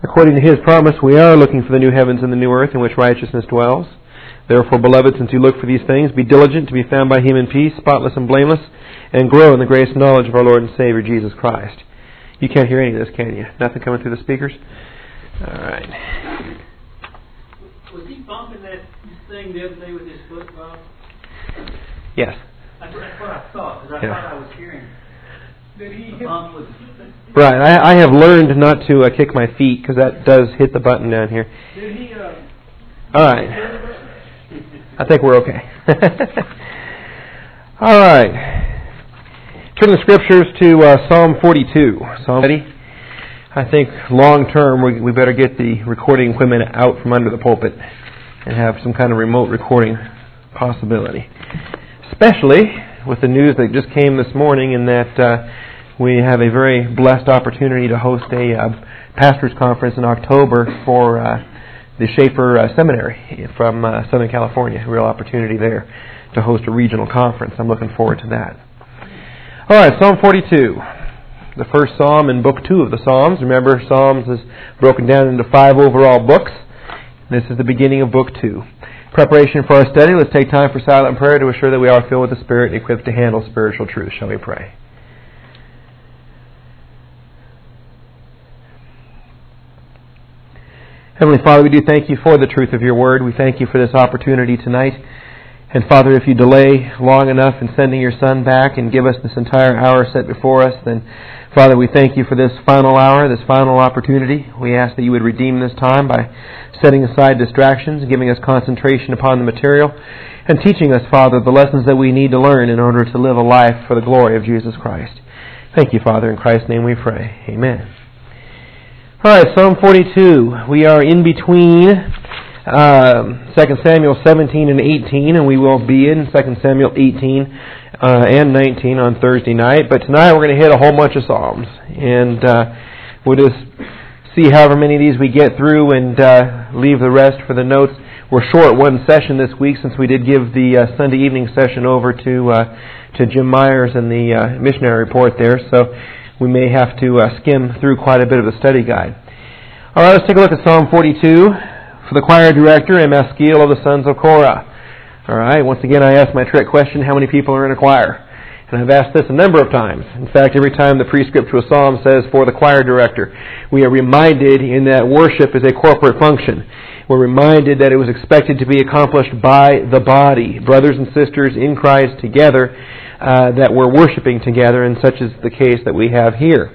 According to His promise, we are looking for the new heavens and the new earth in which righteousness dwells. Therefore, beloved, since you look for these things, be diligent to be found by Him in peace, spotless and blameless, and grow in the grace and knowledge of our Lord and Savior, Jesus Christ. You can't hear any of this, can you? Nothing coming through the speakers? All right. Was he bumping that thing the other day with his foot, Bob? Yes. That's what I thought, because I thought I was hearing. Did he hit bump with... Right. I have learned not to kick my feet, because that does hit the button down here. Did he... All right. I think we're okay. All right. Turn the scriptures to Psalm 42. Psalm 40. I think long term we better get the recording equipment out from under the pulpit and have some kind of remote recording possibility. Especially with the news that just came this morning in that we have a very blessed opportunity to host a pastor's conference in October for the Schaefer Seminary from Southern California. A real opportunity there to host a regional conference. I'm looking forward to that. All right, Psalm 42. The first psalm in Book 2 of the Psalms. Remember, Psalms is broken down into 5 overall books. This is the beginning of Book 2. Preparation for our study. Let's take time for silent prayer to assure that we are filled with the Spirit and equipped to handle spiritual truth. Shall we pray? Heavenly Father, we do thank you for the truth of your word. We thank you for this opportunity tonight. And Father, if you delay long enough in sending your Son back and give us this entire hour set before us, then Father, we thank you for this final hour, this final opportunity. We ask that you would redeem this time by setting aside distractions, giving us concentration upon the material, and teaching us, Father, the lessons that we need to learn in order to live a life for the glory of Jesus Christ. Thank you, Father. In Christ's name we pray. Amen. All right, Psalm 42. We are in between 2 Samuel 17 and 18, and we will be in 2 Samuel 18 and 19 on Thursday night. But tonight we're going to hit a whole bunch of Psalms, and we'll just see however many of these we get through and leave the rest for the notes. We're short one session this week since we did give the Sunday evening session over to Jim Myers and the missionary report there, so we may have to skim through quite a bit of the study guide. All right, let's take a look at Psalm 42. For the choir director, a maskil of the sons of Korah. All right, once again I ask my trick question, how many people are in a choir? And I've asked this a number of times. In fact, every time the prescript to a psalm says for the choir director, we are reminded in that worship is a corporate function. We're reminded that it was expected to be accomplished by the body, brothers and sisters in Christ together, that we're worshiping together, and such is the case that we have here.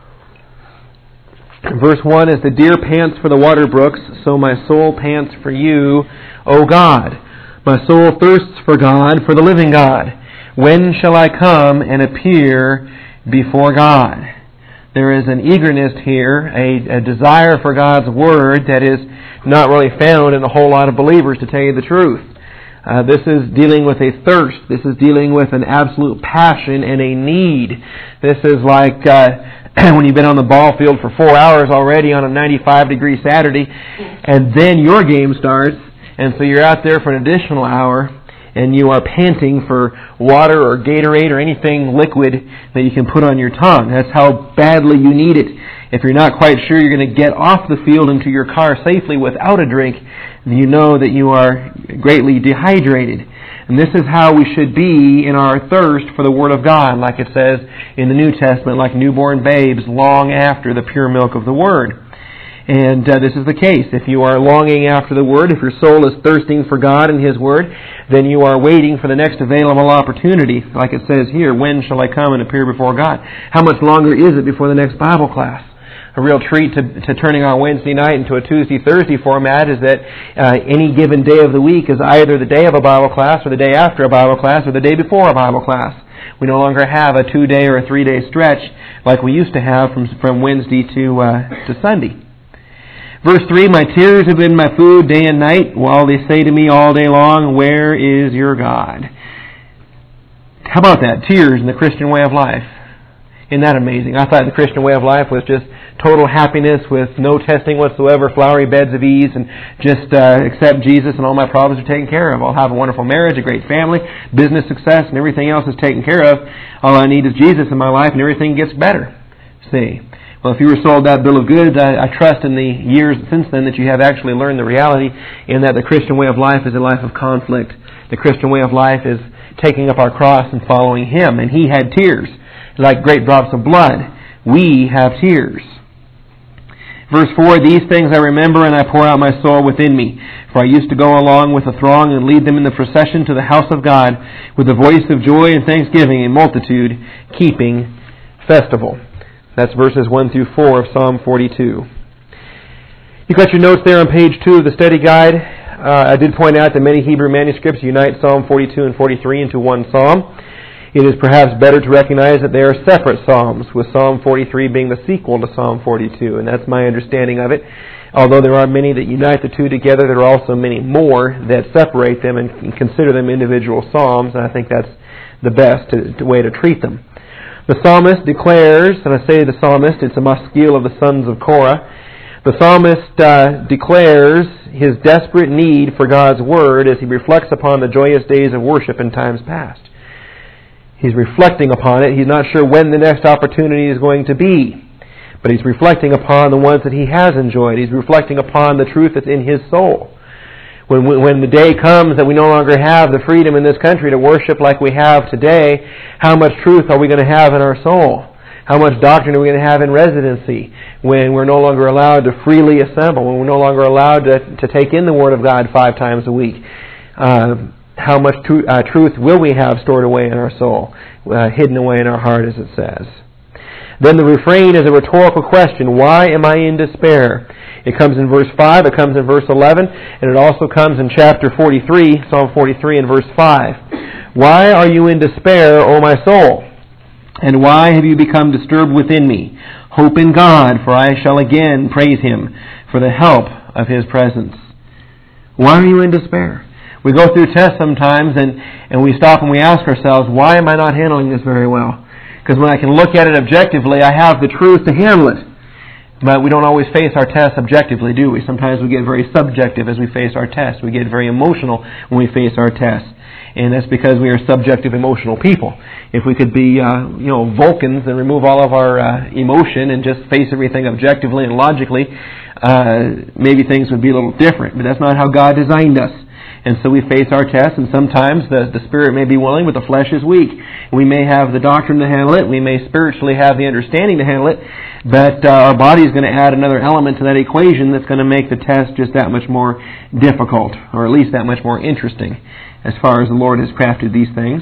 Verse 1, as the deer pants for the water brooks, so my soul pants for you, O God. My soul thirsts for God, for the living God. When shall I come and appear before God? There is an eagerness here, a desire for God's Word that is not really found in a whole lot of believers, to tell you the truth. This is dealing with a thirst. This is dealing with an absolute passion and a need. This is like when you've been on the ball field for 4 hours already on a 95-degree Saturday, and then your game starts, and so you're out there for an additional hour, and you are panting for water or Gatorade or anything liquid that you can put on your tongue. That's how badly you need it. If you're not quite sure you're going to get off the field into your car safely without a drink, you know that you are greatly dehydrated. And this is how we should be in our thirst for the Word of God, like it says in the New Testament, like newborn babes long after the pure milk of the Word. And this is the case. If you are longing after the Word, if your soul is thirsting for God and His Word, then you are waiting for the next available opportunity. Like it says here, when shall I come and appear before God? How much longer is it before the next Bible class? A real treat to turning our Wednesday night into a Tuesday-Thursday format is that any given day of the week is either the day of a Bible class or the day after a Bible class or the day before a Bible class. We no longer have a 2-day or a 3-day stretch like we used to have from Wednesday to Sunday. Verse 3, my tears have been my food day and night, while they say to me all day long, where is your God? How about that? Tears in the Christian way of life. Isn't that amazing? I thought the Christian way of life was just total happiness with no testing whatsoever, flowery beds of ease, and just accept Jesus and all my problems are taken care of. I'll have a wonderful marriage, a great family, business success, and everything else is taken care of. All I need is Jesus in my life and everything gets better. See, Well, if you were sold that bill of goods, I trust in the years since then that you have actually learned the reality in that the Christian way of life is a life of conflict. The Christian way of life is taking up our cross and following Him. And He had tears, like great drops of blood. We have tears. Verse 4, these things I remember, and I pour out my soul within me. For I used to go along with the throng and lead them in the procession to the house of God with the voice of joy and thanksgiving, a multitude keeping festival. That's verses 1 through 4 of Psalm 42. You got your notes there on page 2 of the study guide. I did point out that many Hebrew manuscripts unite Psalm 42 and 43 into one psalm. It is perhaps better to recognize that they are separate psalms, with Psalm 43 being the sequel to Psalm 42, and that's my understanding of it. Although there are many that unite the two together, there are also many more that separate them and consider them individual psalms, and I think that's the best way to treat them. The psalmist declares, and I say the psalmist, it's a maskil of the sons of Korah. The psalmist declares his desperate need for God's Word as he reflects upon the joyous days of worship in times past. He's reflecting upon it. He's not sure when the next opportunity is going to be, but he's reflecting upon the ones that he has enjoyed. He's reflecting upon the truth that's in his soul. When the day comes that we no longer have the freedom in this country to worship like we have today, how much truth are we going to have in our soul? How much doctrine are we going to have in residency when we're no longer allowed to freely assemble, when we're no longer allowed to take in the Word of God 5 times a week? How much truth will we have stored away in our soul, hidden away in our heart, as it says? Then the refrain is a rhetorical question. Why am I in despair? It comes in verse 5, it comes in verse 11, and it also comes in chapter 43, Psalm 43 and verse 5. Why are you in despair, O my soul? And why have you become disturbed within me? Hope in God, for I shall again praise Him for the help of His presence. Why are you in despair? We go through tests sometimes and we stop and we ask ourselves, why am I not handling this very well? Because when I can look at it objectively, I have the truth to handle it. But we don't always face our tests objectively, do we? Sometimes we get very subjective as we face our tests. We get very emotional when we face our tests. And that's because we are subjective, emotional people. If we could be, Vulcans and remove all of our emotion and just face everything objectively and logically, maybe things would be a little different. But that's not how God designed us. And so we face our tests, and sometimes the spirit may be willing, but the flesh is weak. We may have the doctrine to handle it. We may spiritually have the understanding to handle it. But our body is going to add another element to that equation that's going to make the test just that much more difficult, or at least that much more interesting, as far as the Lord has crafted these things.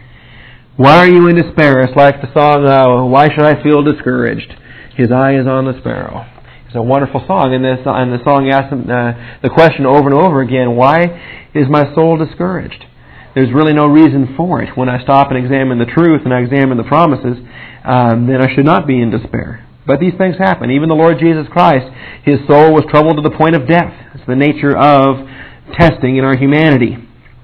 Why are you in despair? It's like the song, Why Should I Feel Discouraged? His eye is on the sparrow. It's a wonderful song, and the song asks the question over and over again, why is my soul discouraged? There's really no reason for it. When I stop and examine the truth and I examine the promises, then I should not be in despair. But these things happen. Even the Lord Jesus Christ, His soul was troubled to the point of death. It's the nature of testing in our humanity.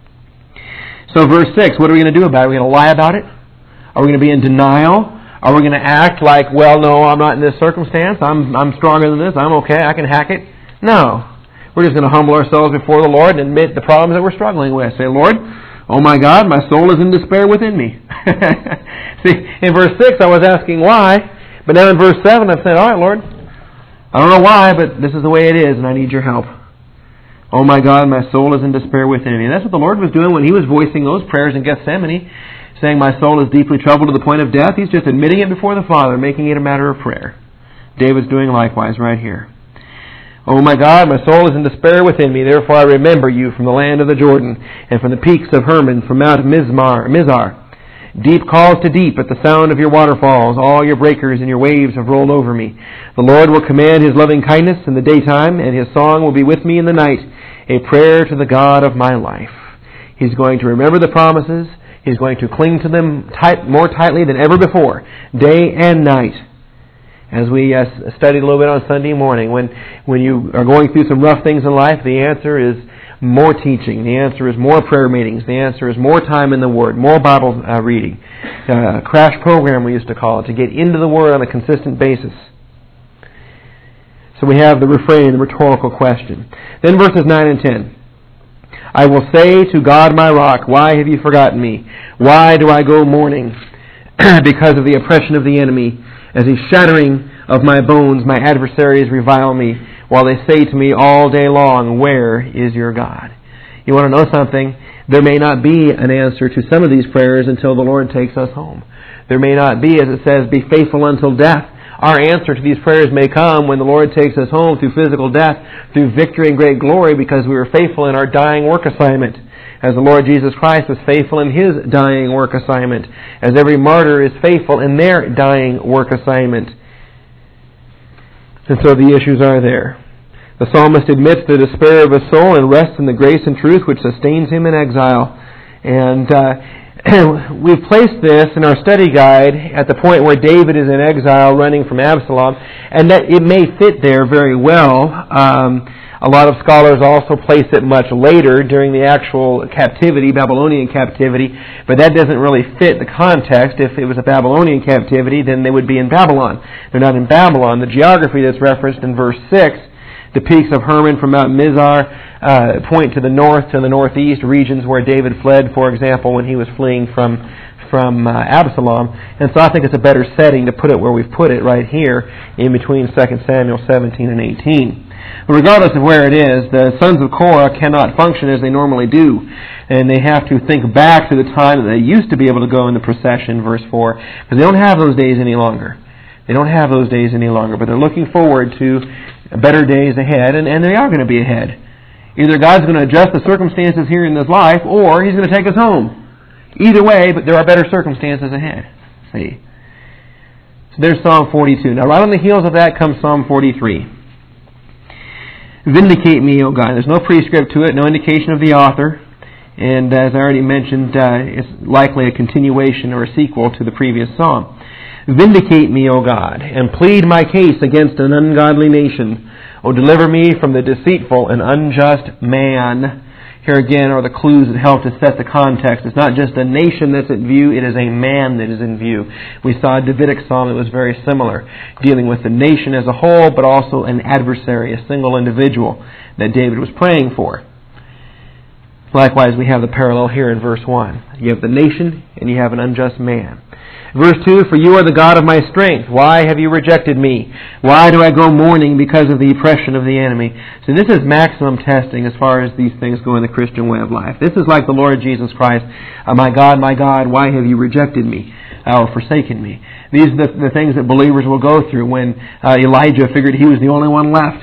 So verse 6, what are we going to do about it? Are we going to lie about it? Are we going to be in denial? Are we going to act like, well, no, I'm not in this circumstance. I'm stronger than this. I'm okay. I can hack it. No. We're just going to humble ourselves before the Lord and admit the problems that we're struggling with. Say, Lord, oh my God, my soul is in despair within me. See, in verse 6 I was asking why, but now in verse 7 I've said, all right, Lord, I don't know why, but this is the way it is, and I need your help. Oh my God, my soul is in despair within me. And that's what the Lord was doing when He was voicing those prayers in Gethsemane, saying, my soul is deeply troubled to the point of death. He's just admitting it before the Father, making it a matter of prayer. David's doing likewise right here. Oh my God, my soul is in despair within me. Therefore I remember you from the land of the Jordan, and from the peaks of Hermon, from Mount Mizar. Deep calls to deep at the sound of your waterfalls. All your breakers and your waves have rolled over me. The Lord will command His loving kindness in the daytime, and His song will be with me in the night, a prayer to the God of my life. He's going to remember the promises. He's going to cling to them more tightly than ever before, day and night. As we studied a little bit on Sunday morning, when you are going through some rough things in life, the answer is more teaching. The answer is more prayer meetings. The answer is more time in the Word, more Bible reading. Crash program, we used to call it, to get into the Word on a consistent basis. So we have the refrain, the rhetorical question. Then verses 9 and 10. I will say to God my rock, why have you forgotten me? Why do I go mourning? Because of the oppression of the enemy, as he's shattering of my bones. My adversaries revile me, while they say to me all day long, where is your God? You want to know something? There may not be an answer to some of these prayers until the Lord takes us home. There may not be, as it says, be faithful until death. Our answer to these prayers may come when the Lord takes us home through physical death, through victory and great glory, because we were faithful in our dying work assignment, as the Lord Jesus Christ was faithful in His dying work assignment, as every martyr is faithful in their dying work assignment. And so the issues are there. The psalmist admits the despair of his soul and rests in the grace and truth which sustains him in exile. And we've placed this in our study guide at the point where David is in exile running from Absalom, and that it may fit there very well. A lot of scholars also place it much later during the actual captivity, Babylonian captivity, but that doesn't really fit the context. If it was a Babylonian captivity, then they would be in Babylon. They're not in Babylon. The geography that's referenced in verse 6, the peaks of Hermon from Mount Mizar point to the north, to the northeast, regions where David fled, for example, when he was fleeing from Absalom. And so I think it's a better setting to put it where we've put it, right here, in between 2 Samuel 17 and 18. But regardless of where it is, the sons of Korah cannot function as they normally do. And they have to think back to the time that they used to be able to go in the procession, verse 4, because they don't have those days any longer. They don't have those days any longer, but they're looking forward to better days ahead, and they are going to be ahead. Either God's going to adjust the circumstances here in this life, or He's going to take us home. Either way, but there are better circumstances ahead. See? So there's Psalm 42. Now right on the heels of that comes Psalm 43. Vindicate me, O God. There's no prescript to it, no indication of the author. And as I already mentioned, it's likely a continuation or a sequel to the previous psalm. Vindicate me, O God, and plead my case against an ungodly nation. O deliver me from the deceitful and unjust man. Here again are the clues that help to set the context. It's not just a nation that's in view, it is a man that is in view. We saw a Davidic psalm that was very similar, dealing with the nation as a whole, but also an adversary, a single individual that David was praying for. Likewise, we have the parallel here in verse 1. You have the nation and you have an unjust man. Verse 2, for you are the God of my strength. Why have you rejected me? Why do I go mourning because of the oppression of the enemy? So this is maximum testing as far as these things go in the Christian way of life. This is like the Lord Jesus Christ. My God, why have you rejected me or forsaken me? These are the things that believers will go through when Elijah figured he was the only one left.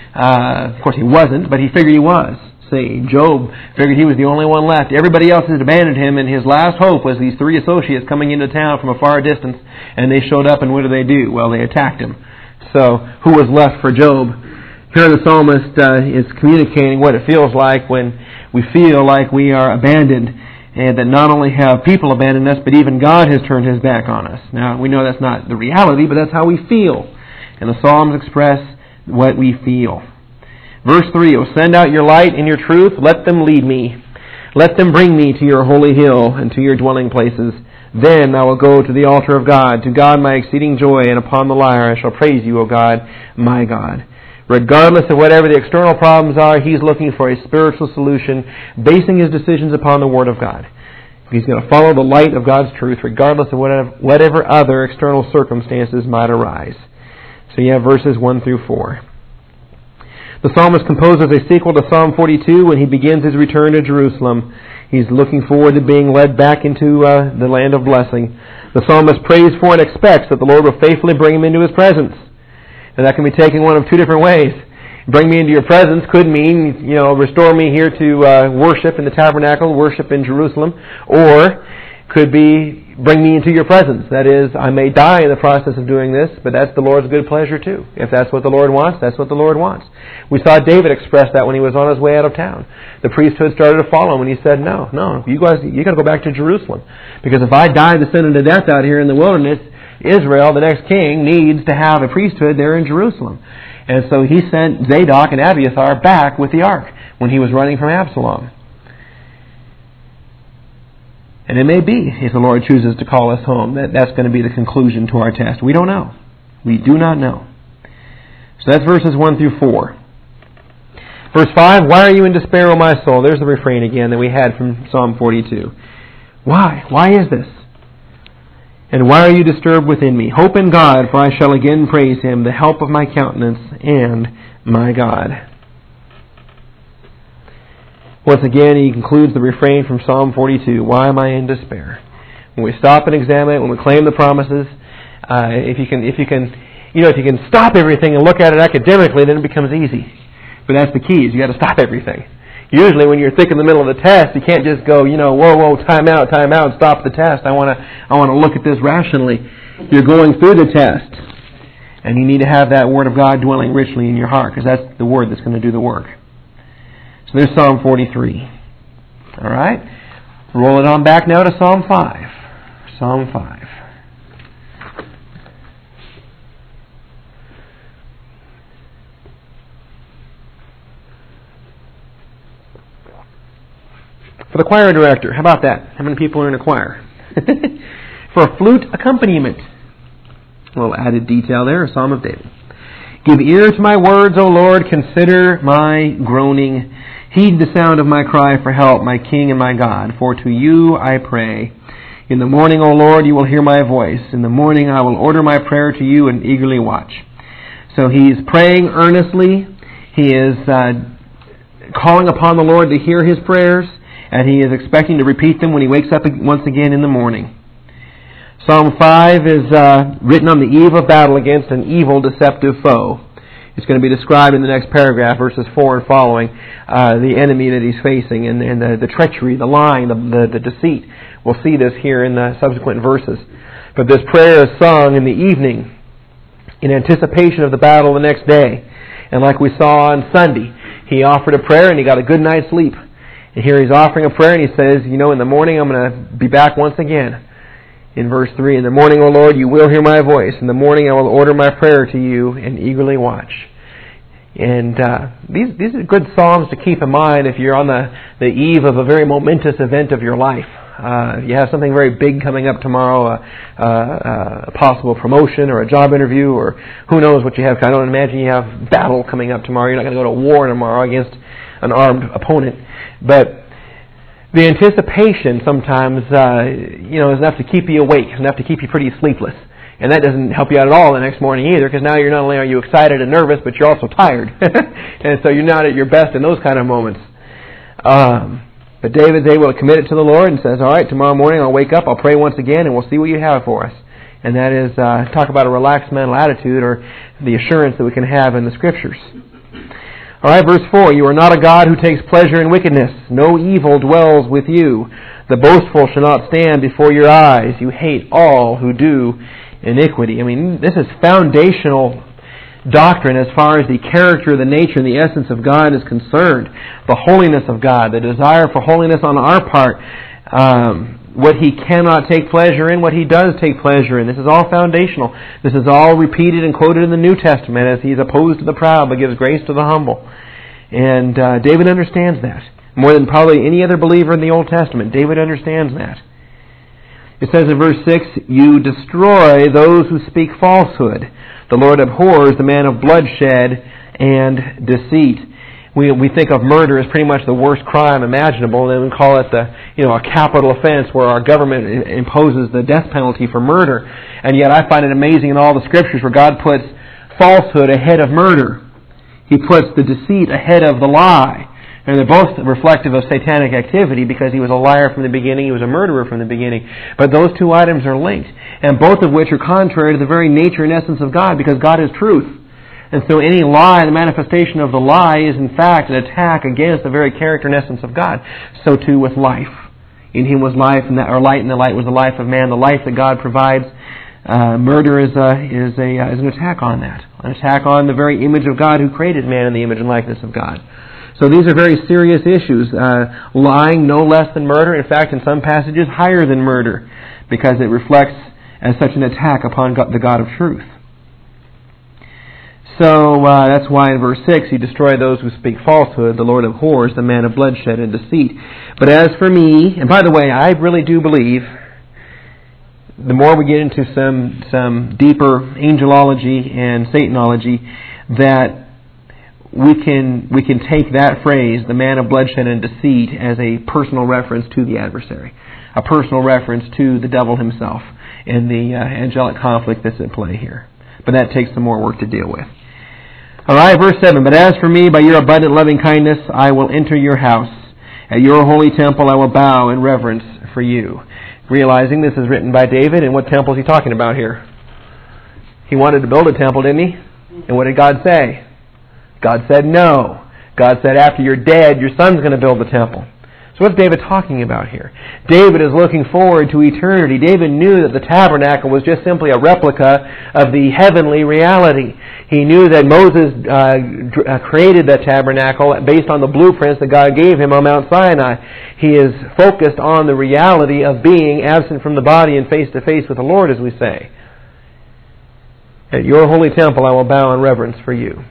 Of course he wasn't, but he figured he was. See, Job figured he was the only one left. Everybody else had abandoned him, and his last hope was these three associates coming into town from a far distance, and they showed up, and what do? Well, they attacked him. So, who was left for Job? Here the psalmist is communicating what it feels like when we feel like we are abandoned, and that not only have people abandoned us, but even God has turned His back on us. Now, we know that's not the reality, but that's how we feel. And the Psalms express what we feel. Verse 3, O send out your light and your truth, let them lead me. Let them bring me to your holy hill and to your dwelling places. Then I will go to the altar of God, to God my exceeding joy, and upon the lyre I shall praise you, O God, my God. Regardless of whatever the external problems are, he's looking for a spiritual solution, basing his decisions upon the Word of God. He's going to follow the light of God's truth, regardless of whatever other external circumstances might arise. So you have verses 1 through 4. The psalmist composes a sequel to Psalm 42 when he begins his return to Jerusalem. He's looking forward to being led back into the land of blessing. The psalmist prays for and expects that the Lord will faithfully bring him into His presence. And that can be taken one of two different ways. Bring me into your presence could mean, restore me here to worship in the tabernacle, worship in Jerusalem, or could be bring me into your presence. That is, I may die in the process of doing this, but that's the Lord's good pleasure too. If that's what the Lord wants, that's what the Lord wants. We saw David express that when he was on his way out of town. The priesthood started to follow him, and he said, No, you got to go back to Jerusalem. Because if I die the sin unto death out here in the wilderness, Israel, the next king, needs to have a priesthood there in Jerusalem. And so he sent Zadok and Abiathar back with the ark when he was running from Absalom. And it may be, if the Lord chooses to call us home, that's going to be the conclusion to our test. We don't know. We do not know. So that's verses 1 through 4. Verse 5, why are you in despair, O my soul? There's the refrain again that we had from Psalm 42. Why? Why is this? And why are you disturbed within me? Hope in God, for I shall again praise Him, the help of my countenance and my God. Once again, he concludes the refrain from Psalm 42, why am I in despair? When we stop and examine it, when we claim the promises, if you can stop everything and look at it academically, then it becomes easy. But that's the key, is you got to stop everything. Usually when you're thick in the middle of the test, you can't just go, whoa, time out, and stop the test. I want to look at this rationally. You're going through the test. And you need to have that Word of God dwelling richly in your heart, because that's the Word that's going to do the work. So there's Psalm 43. All right? Roll it on back now to Psalm 5. Psalm 5. For the choir director, how about that? How many people are in a choir? For a flute accompaniment. A little added detail there, a Psalm of David. Give ear to my words, O Lord, consider my groaning. Heed the sound of my cry for help, my King and my God. For to you I pray. In the morning, O Lord, you will hear my voice. In the morning I will order my prayer to you and eagerly watch. So he's praying earnestly. He is calling upon the Lord to hear his prayers. And he is expecting to repeat them when he wakes up once again in the morning. Psalm 5 is written on the eve of battle against an evil, deceptive foe. It's going to be described in the next paragraph, verses 4 and following, the enemy that he's facing, and the treachery, the lying, the deceit. We'll see this here in the subsequent verses. But this prayer is sung in the evening in anticipation of the battle the next day. And like we saw on Sunday, he offered a prayer and he got a good night's sleep. And here he's offering a prayer and he says, in the morning I'm going to be back once again. In verse 3, in the morning, O Lord, you will hear my voice. In the morning I will order my prayer to you and eagerly watch. And these are good psalms to keep in mind if you're on the eve of a very momentous event of your life. If you have something very big coming up tomorrow, a possible promotion or a job interview, or who knows what you have. I don't imagine you have battle coming up tomorrow. You're not going to go to war tomorrow against an armed opponent. But the anticipation sometimes, is enough to keep you awake, enough to keep you pretty sleepless. And that doesn't help you out at all the next morning either, because now you're not only are you excited and nervous, but you're also tired. And so you're not at your best in those kind of moments. But David's able to commit it to the Lord and says, all right, tomorrow morning I'll wake up, I'll pray once again, and we'll see what you have for us. And that is, talk about a relaxed mental attitude, or the assurance that we can have in the Scriptures. All right, verse 4, you are not a God who takes pleasure in wickedness. No evil dwells with you. The boastful shall not stand before your eyes. You hate all who do iniquity. I mean, this is foundational doctrine as far as the character, the nature, and the essence of God is concerned. The holiness of God, the desire for holiness on our part, what He cannot take pleasure in, what He does take pleasure in. This is all foundational. This is all repeated and quoted in the New Testament as He's opposed to the proud but gives grace to the humble. And David understands that. More than probably any other believer in the Old Testament, David understands that. It says in verse 6, you destroy those who speak falsehood. The Lord abhors the man of bloodshed and deceit. We think of murder as pretty much the worst crime imaginable, and then we call it a capital offense where our government imposes the death penalty for murder. And yet I find it amazing in all the Scriptures where God puts falsehood ahead of murder. He puts the deceit ahead of the lie. And they're both reflective of satanic activity because he was a liar from the beginning, he was a murderer from the beginning. But those two items are linked, and both of which are contrary to the very nature and essence of God, because God is truth. And so any lie, the manifestation of the lie, is in fact an attack against the very character and essence of God. So too with life. In Him was life, and light, and the light was the life of man, the life that God provides. Murder is an attack on that, an attack on the very image of God who created man in the image and likeness of God. So these are very serious issues. Lying no less than murder, in fact in some passages higher than murder, because it reflects as such an attack upon God, the God of truth. So that's why in verse 6, you destroy those who speak falsehood. The Lord abhors the man of bloodshed and deceit. But as for me, and by the way, I really do believe, the more we get into some deeper angelology and Satanology, that we can take that phrase, the man of bloodshed and deceit, as a personal reference to the adversary, a personal reference to the devil himself. and the angelic conflict that's at play here. But that takes some more work to deal with. All right, verse 7. But as for me, by your abundant loving kindness, I will enter your house. At your holy temple I will bow in reverence for you. Realizing this is written by David, and what temple is he talking about here? He wanted to build a temple, didn't he? And what did God say? God said no. God said after you're dead, your son's going to build the temple. So what's David talking about here? David is looking forward to eternity. David knew that the tabernacle was just simply a replica of the heavenly reality. He knew that Moses created that tabernacle based on the blueprints that God gave him on Mount Sinai. He is focused on the reality of being absent from the body and face to face with the Lord, as we say. At your holy temple I will bow in reverence for you.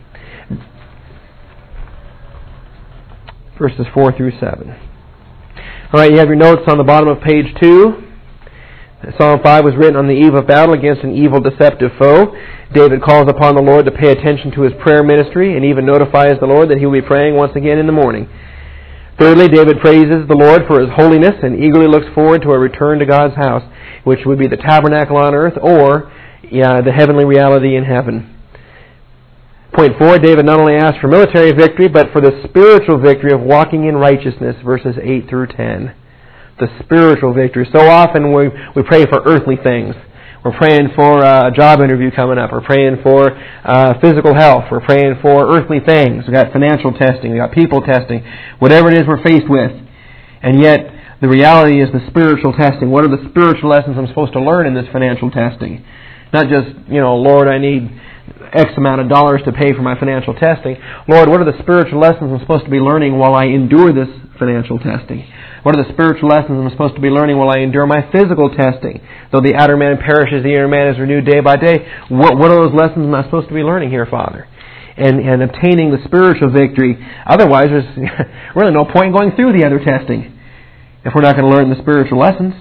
Verses 4 through 7. All right, you have your notes on the bottom of page 2. Psalm 5 was written on the eve of battle against an evil, deceptive foe. David calls upon the Lord to pay attention to his prayer ministry and even notifies the Lord that he will be praying once again in the morning. Thirdly, David praises the Lord for his holiness and eagerly looks forward to a return to God's house, which would be the tabernacle on earth or the heavenly reality in heaven. Point 4, David not only asked for military victory, but for the spiritual victory of walking in righteousness, verses 8 through 10. The spiritual victory. So often we pray for earthly things. We're praying for a job interview coming up. We're praying for physical health. We're praying for earthly things. We've got financial testing. We've got people testing. Whatever it is we're faced with. And yet, the reality is the spiritual testing. What are the spiritual lessons I'm supposed to learn in this financial testing? Not just, Lord, I need X amount of dollars to pay for my financial testing. Lord, what are the spiritual lessons I'm supposed to be learning while I endure this financial testing? What are the spiritual lessons I'm supposed to be learning while I endure my physical testing? Though the outer man perishes, the inner man is renewed day by day. What are those lessons am I supposed to be learning here, Father? And obtaining the spiritual victory. Otherwise, there's really no point in going through the other testing if we're not going to learn the spiritual lessons.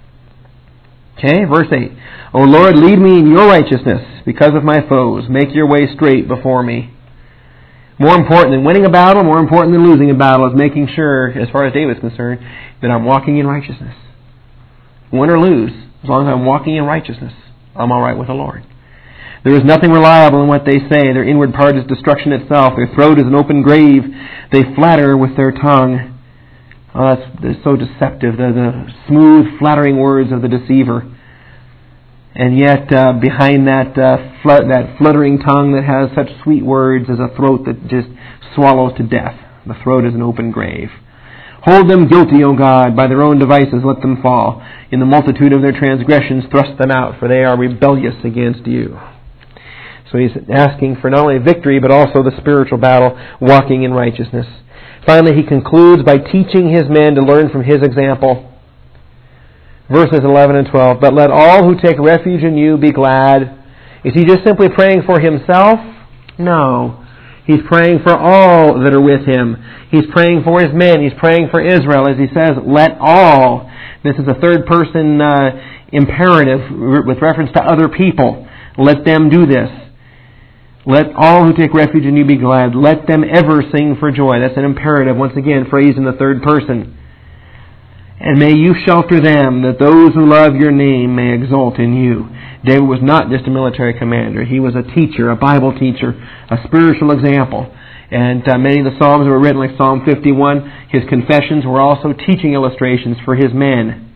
Okay, verse 8. O Lord, lead me in your righteousness because of my foes. Make your way straight before me. More important than winning a battle, more important than losing a battle, is making sure, as far as David's concerned, that I'm walking in righteousness. Win or lose, as long as I'm walking in righteousness, I'm all right with the Lord. There is nothing reliable in what they say. Their inward part is destruction itself. Their throat is an open grave. They flatter with their tongue. Oh, that's so deceptive. The smooth, flattering words of the deceiver. And yet, behind that fluttering tongue that has such sweet words is a throat that just swallows to death. The throat is an open grave. Hold them guilty, O God, by their own devices let them fall. In the multitude of their transgressions thrust them out, for they are rebellious against you. So he's asking for not only victory, but also the spiritual battle, walking in righteousness. Finally, he concludes by teaching his men to learn from his example. Verses 11 and 12, but let all who take refuge in you be glad. Is he just simply praying for himself? No. He's praying for all that are with him. He's praying for his men. He's praying for Israel. As he says, let all. This is a third person imperative with reference to other people. Let them do this. Let all who take refuge in you be glad. Let them ever sing for joy. That's an imperative, once again, phrased in the third person. And may you shelter them, that those who love your name may exult in you. David was not just a military commander. He was a teacher, a Bible teacher, a spiritual example. And many of the Psalms were written, like Psalm 51. His confessions were also teaching illustrations for his men.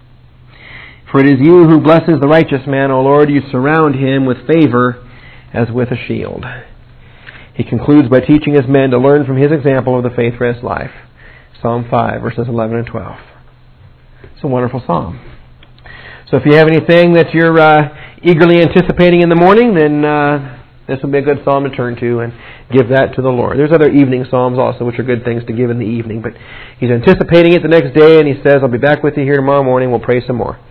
For it is you who blesses the righteous man, O Lord. You surround him with favor as with a shield. He concludes by teaching his men to learn from his example of the faith-rest life. Psalm 5, verses 11 and 12. It's a wonderful psalm. So if you have anything that you're eagerly anticipating in the morning, then this would be a good psalm to turn to and give that to the Lord. There's other evening psalms also, which are good things to give in the evening. But he's anticipating it the next day, and he says, I'll be back with you here tomorrow morning. We'll pray some more.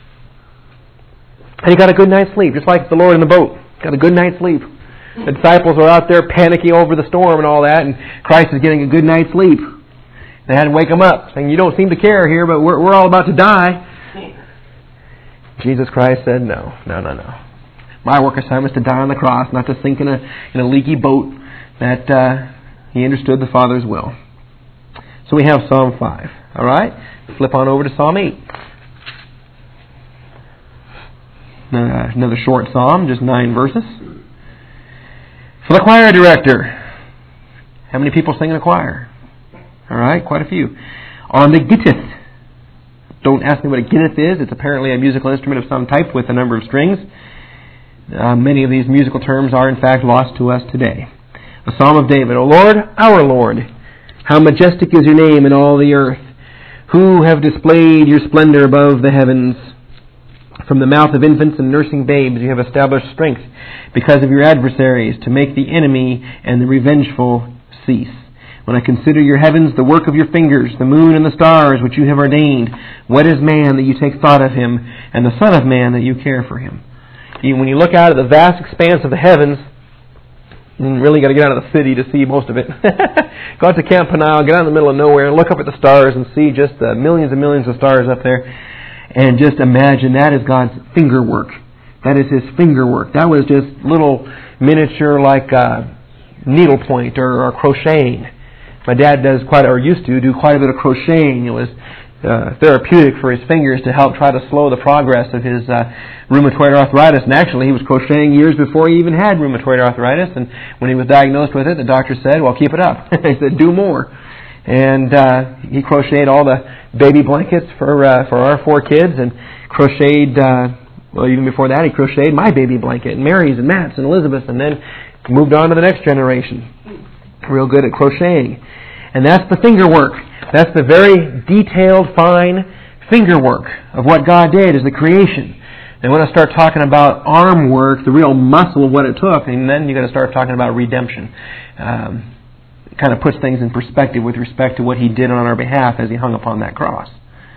And he got a good night's sleep, just like the Lord in the boat. Got a good night's sleep. The disciples are out there panicking over the storm and all that, and Christ is getting a good night's sleep. They had to wake him up, saying, you don't seem to care here, but we're all about to die. Jesus Christ said, no. My work assignment is to die on the cross, not to sink in a leaky boat. That he understood the Father's will. So we have Psalm 5. All right? Flip on over to Psalm 8. Another short psalm, just 9 verses. For the choir director. How many people sing in a choir? All right, quite a few. On the gittith. Don't ask me what a gittith is. It's apparently a musical instrument of some type with a number of strings. Many of these musical terms are in fact lost to us today. A Psalm of David. O Lord, our Lord, how majestic is your name in all the earth. Who have displayed your splendor above the heavens? From the mouth of infants and nursing babes you have established strength because of your adversaries, to make the enemy and the revengeful cease. When I consider your heavens, the work of your fingers, the moon and the stars which you have ordained, what is man that you take thought of him, and the son of man that you care for him? When you look out at the vast expanse of the heavens, you really got to get out of the city to see most of it. Go out to Camp Peniel, get out in the middle of nowhere, and look up at the stars and see just the millions and millions of stars up there. And just imagine that is God's finger work. That is His finger work. That was just little miniature like needlepoint or crocheting. My dad used to do quite a bit of crocheting. It was therapeutic for his fingers to help try to slow the progress of his rheumatoid arthritis. And actually, he was crocheting years before he even had rheumatoid arthritis. And when he was diagnosed with it, the doctor said, "Well, keep it up." He said, "Do more." And he crocheted all the baby blankets for our 4 kids, and crocheted, even before that, he crocheted my baby blanket, and Mary's, and Matt's, and Elizabeth's, and then moved on to the next generation. Real good at crocheting. And that's the finger work. That's the very detailed, fine finger work of what God did as the creation. And when I start talking about arm work, the real muscle of what it took, and then you've got to start talking about redemption. It kind of puts things in perspective with respect to what He did on our behalf as He hung upon that cross.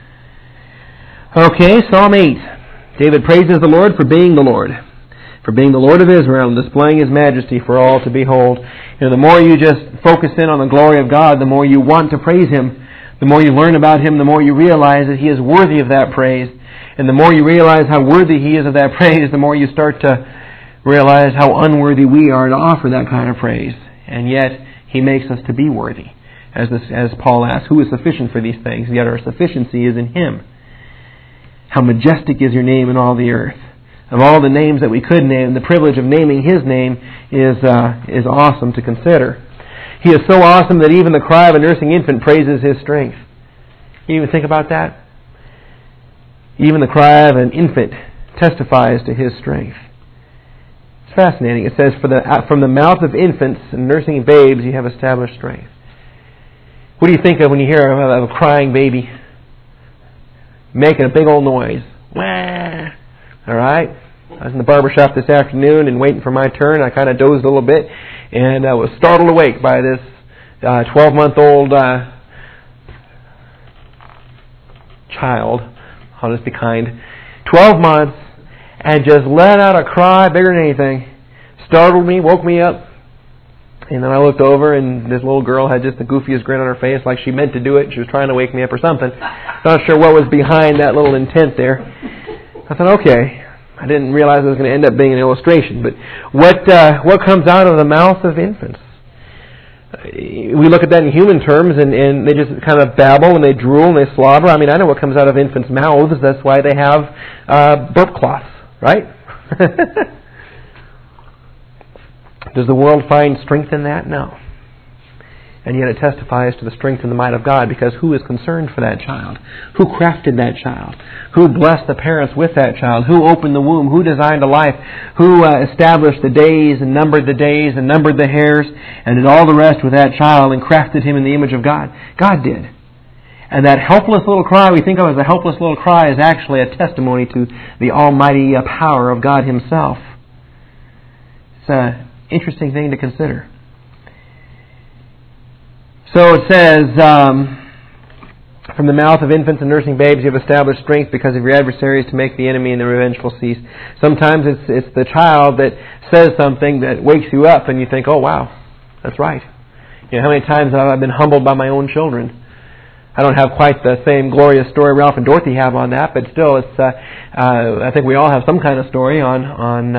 Okay, Psalm 8. David praises the Lord for being the Lord. For being the Lord of Israel and displaying His majesty for all to behold. The more you just focus in on the glory of God, the more you want to praise Him. The more you learn about Him, the more you realize that He is worthy of that praise. And the more you realize how worthy He is of that praise, the more you start to realize how unworthy we are to offer that kind of praise. And yet, He makes us to be worthy. As Paul asks, who is sufficient for these things? Yet our sufficiency is in Him. How majestic is your name in all the earth. Of all the names that we could name, the privilege of naming His name is awesome to consider. He is so awesome that even the cry of a nursing infant praises His strength. You even think about that? Even the cry of an infant testifies to His strength. It's fascinating. It says, from the mouth of infants and nursing babes you have established strength. What do you think of when you hear of a crying baby making a big old noise? Wah! All right? I was in the barber shop this afternoon and waiting for my turn. I kind of dozed a little bit and I was startled awake by this 12-month-old child. I'll just be kind. 12 months and just let out a cry bigger than anything. Startled me, woke me up. And then I looked over and this little girl had just the goofiest grin on her face like she meant to do it. She was trying to wake me up or something. Not sure what was behind that little intent there. I thought, okay. I didn't realize it was going to end up being an illustration. But what comes out of the mouth of infants? We look at that in human terms and they just kind of babble and they drool and they slobber. I mean, I know what comes out of infants' mouths. That's why they have burp cloths, right? Does the world find strength in that? No. And yet it testifies to the strength and the might of God, because who is concerned for that child? Who crafted that child? Who blessed the parents with that child? Who opened the womb? Who designed a life? Who established the days and numbered the hairs and did all the rest with that child and crafted him in the image of God? God did. And that helpless little cry we think of as a helpless little cry is actually a testimony to the almighty power of God Himself. It's an interesting thing to consider. So it says, from the mouth of infants and nursing babes you have established strength because of your adversaries to make the enemy and the revengeful cease. Sometimes it's the child that says something that wakes you up and you think, oh wow, that's right. How many times have I been humbled by my own children? I don't have quite the same glorious story Ralph and Dorothy have on that, but still, it's I think we all have some kind of story on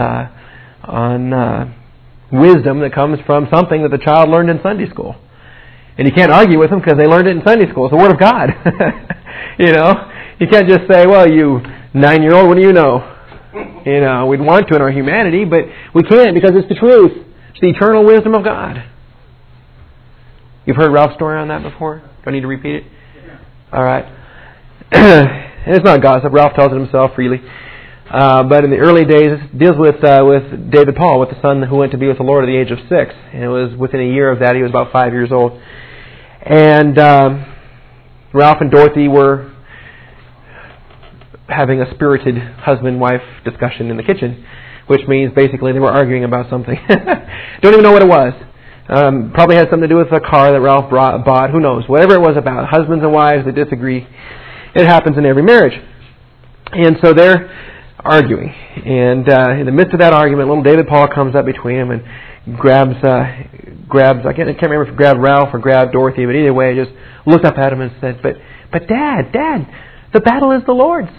wisdom that comes from something that the child learned in Sunday school. And you can't argue with them because they learned it in Sunday school. It's the Word of God. You can't just say, well, you 9-year-old, what do you know? We'd want to in our humanity, but we can't because it's the truth. It's the eternal wisdom of God. You've heard Ralph's story on that before? Do I need to repeat it? All right. And it's not gossip. Ralph tells it himself freely. But in the early days, it deals with David Paul, with the son who went to be with the Lord at the age of 6. And it was within a year of that, he was about 5 years old. And Ralph and Dorothy were having a spirited husband-wife discussion in the kitchen, which means basically they were arguing about something. Don't even know what it was. Probably had something to do with the car that Ralph bought. Who knows? Whatever it was about. Husbands and wives that disagree. It happens in every marriage. And so they're arguing. And in the midst of that argument, little David Paul comes up between them and grabs I can't remember if he grabbed Ralph or grabbed Dorothy, but either way, just looked up at him and said, But Dad, the battle is the Lord's.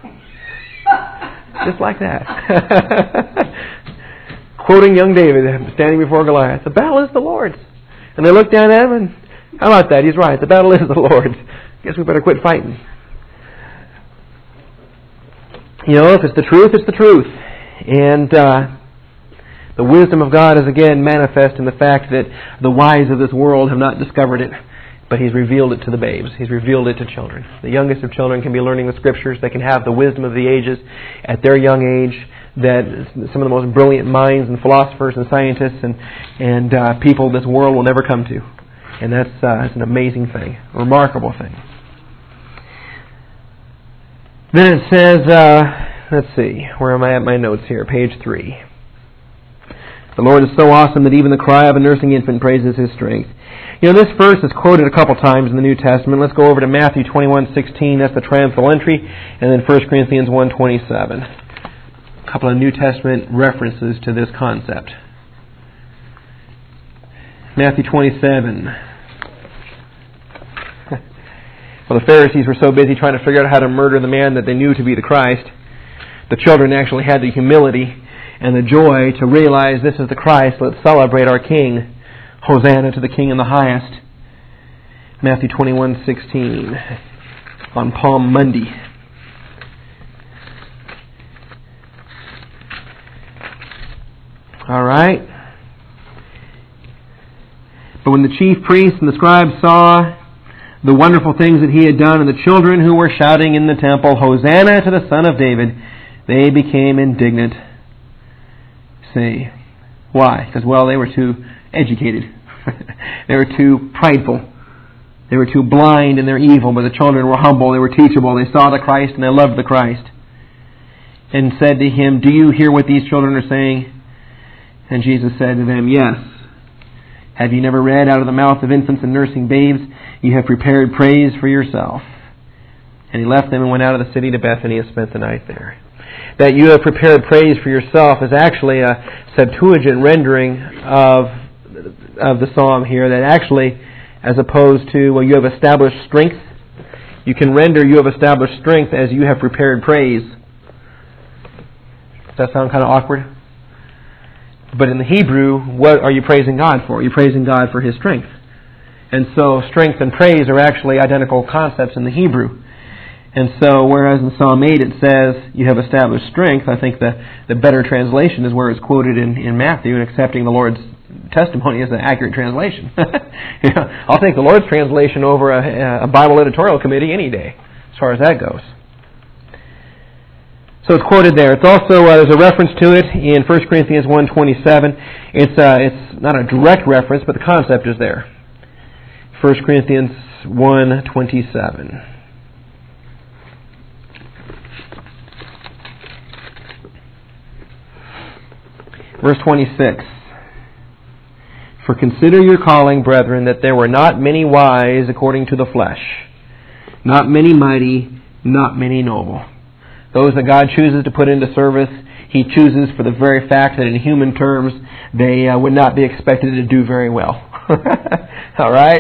Just like that. Quoting young David standing before Goliath. The battle is the Lord's. And they looked down at him and, how about that? He's right. The battle is the Lord's. Guess we better quit fighting. If it's the truth, it's the truth. And the wisdom of God is again manifest in the fact that the wise of this world have not discovered it, but He's revealed it to the babes. He's revealed it to children. The youngest of children can be learning the Scriptures. They can have the wisdom of the ages at their young age that some of the most brilliant minds and philosophers and scientists and people this world will never come to. And that's an amazing thing, a remarkable thing. Then it says, let's see, where am I at my notes here? Page 3. The Lord is so awesome that even the cry of a nursing infant praises His strength. This verse is quoted a couple times in the New Testament. Let's go over to Matthew 21:16. That's the triumphal entry. And then 1 Corinthians 1:27. A couple of New Testament references to this concept. Matthew 27. Well, the Pharisees were so busy trying to figure out how to murder the man that they knew to be the Christ. The children actually had the humility and the joy to realize this is the Christ. Let's celebrate our King. Hosanna to the King in the highest. Matthew 21:16 on Palm Monday. All right. But when the chief priests and the scribes saw the wonderful things that He had done, and the children who were shouting in the temple, Hosanna to the Son of David, they became indignant. See, why? Because, they were too educated. They were too prideful. They were too blind in their evil, but the children were humble, they were teachable, they saw the Christ and they loved the Christ. And said to Him, Do you hear what these children are saying? And Jesus said to them, Yes. Have you never read, out of the mouth of infants and nursing babes, you have prepared praise for yourself? And He left them and went out of the city to Bethany and spent the night there. That you have prepared praise for yourself is actually a Septuagint rendering of the psalm here, that actually, as opposed to, you have established strength, you can render you have established strength as you have prepared praise. Does that sound kind of awkward? But in the Hebrew, what are you praising God for? You're praising God for His strength. And so strength and praise are actually identical concepts in the Hebrew. And so whereas in Psalm 8 it says, you have established strength, I think the better translation is where it's quoted in Matthew, and accepting the Lord's testimony is an accurate translation. I'll take the Lord's translation over a Bible editorial committee any day, as far as that goes. So it's quoted there. It's also, there's a reference to it in 1 Corinthians 1:27. It's not a direct reference, but the concept is there. 1 Corinthians 1:27. Verse 26. For consider your calling, brethren, that there were not many wise according to the flesh, not many mighty, not many noble. Those that God chooses to put into service, He chooses for the very fact that in human terms they would not be expected to do very well. All right?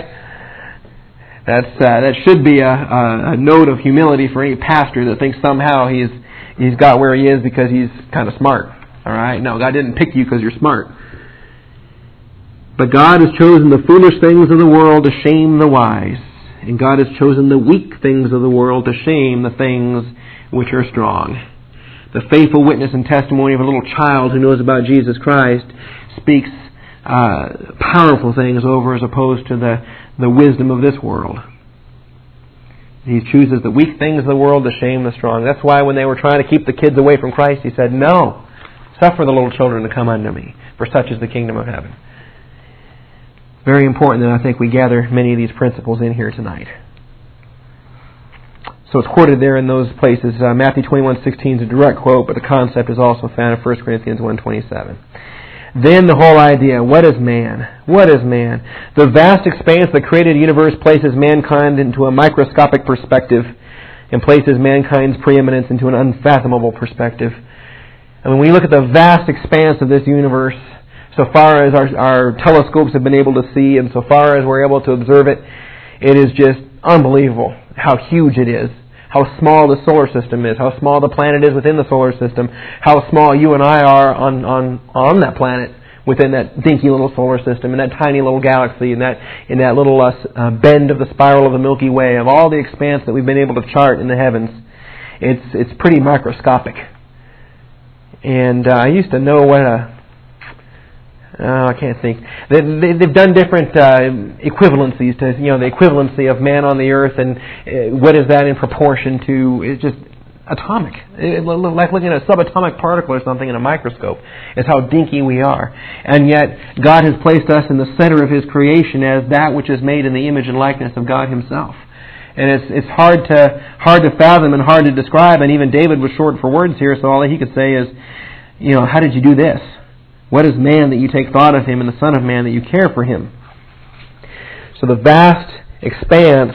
That should be a note of humility for any pastor that thinks somehow he's got where he is because he's kind of smart. All right? No, God didn't pick you because you're smart. But God has chosen the foolish things of the world to shame the wise. And God has chosen the weak things of the world to shame the things which are strong. the faithful witness and testimony of a little child who knows about Jesus Christ speaks powerful things over as opposed to the wisdom of this world. He chooses the weak things of the world to shame the strong. That's why when they were trying to keep the kids away from Christ, He said, "No, suffer the little children to come unto me, for such is the kingdom of heaven." Very important that I think we gather many of these principles in here tonight. So it's quoted there in those places. Matthew 21:16 is a direct quote, but the concept is also found in 1 Corinthians 1:27. Then the whole idea, what is man? What is man? The vast expanse of the created universe places mankind into a microscopic perspective and places mankind's preeminence into an unfathomable perspective. And when we look at the vast expanse of this universe, so far as our telescopes have been able to see and so far as we're able to observe it, it is just unbelievable how huge it is. How small the solar system is, how small the planet is within the solar system, how small you and I are on that planet within that dinky little solar system, in that tiny little galaxy, in that little bend of the spiral of the Milky Way, of all the expanse that we've been able to chart in the heavens. It's pretty microscopic. And I used to know what I can't think. They've done different equivalencies to, the equivalency of man on the earth, and what is that in proportion to? It's just atomic. Like looking at a subatomic particle or something in a microscope. It's how dinky we are. And yet, God has placed us in the center of His creation as that which is made in the image and likeness of God Himself. And it's hard to fathom and hard to describe. And even David was short for words here, so all he could say is, how did you do this? What is man that you take thought of him, and the Son of Man that you care for him? So the vast expanse